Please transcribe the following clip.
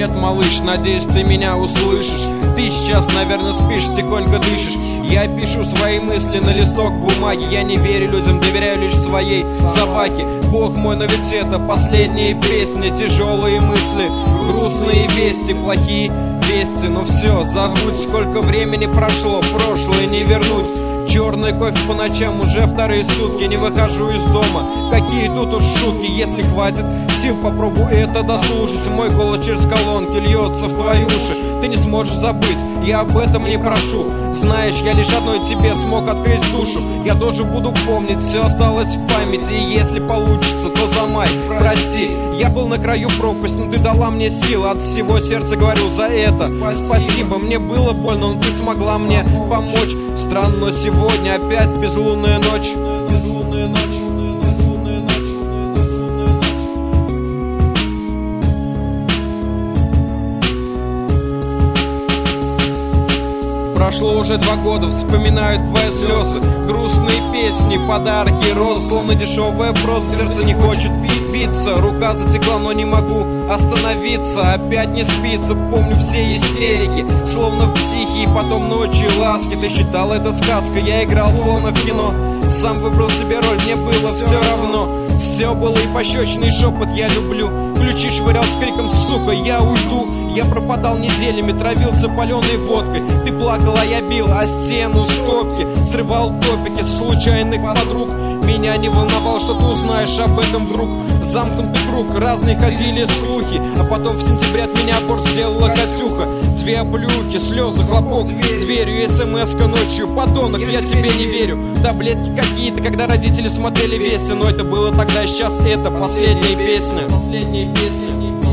Привет, малыш, надеюсь, ты меня услышишь. Ты сейчас, наверное, спишь, тихонько дышишь. Я пишу свои мысли на листок бумаги. Я не верю людям, доверяю лишь своей собаке. Бог мой, но ведь это последние песни. Тяжелые мысли, грустные вести, плохие вести. Но все, забудь, сколько времени прошло, прошлое не вернуть. Черный кофе по ночам, уже вторые сутки не выхожу из дома. Какие тут уж шутки, если хватит сил, попробуй это дослушать. Мой голос через колонки льется в твои уши. Ты не сможешь забыть, я об этом не прошу. Знаешь, я лишь одной тебе смог открыть душу. Я тоже буду помнить, все осталось в памяти. И если получится, то за май, прости. Я был на краю пропасти, но ты дала мне силы. От всего сердца говорю за это спасибо. Мне было больно, но ты смогла мне помочь. Странно, но сегодня опять безлунная ночь. Безлунная ночь. Прошло уже 2 года, вспоминаю твои слезы. Грустные песни, подарки, розы. Словно дешевая проза, сердце не хочет биться. Рука затекла, но не могу остановиться. Опять не спится, помню все истерики. Словно в психе, и потом ночи ласки. Ты считал это сказкой, я играл словно в кино. Сам выбрал себе роль, мне было все равно. Все было и пощечный шепот «я люблю». Ключи швырял с криком «сука, я уйду». Я пропадал неделями, травился паленой водкой. Ты плакала, я бил о стену скобки. Срывал топики с случайных подруг. Меня не волновало, что ты узнаешь об этом вдруг. Замкнутый круг, разные ходили слухи. А потом в сентябре от меня аборт сделала Катюха. 2 плюхи, слезы, хлопок дверью, смс-ка ночью. Подонок, я тебе не верю. Таблетки какие-то, когда родители смотрели вести. Но это было тогда, сейчас это последняя песня. Последняя песня.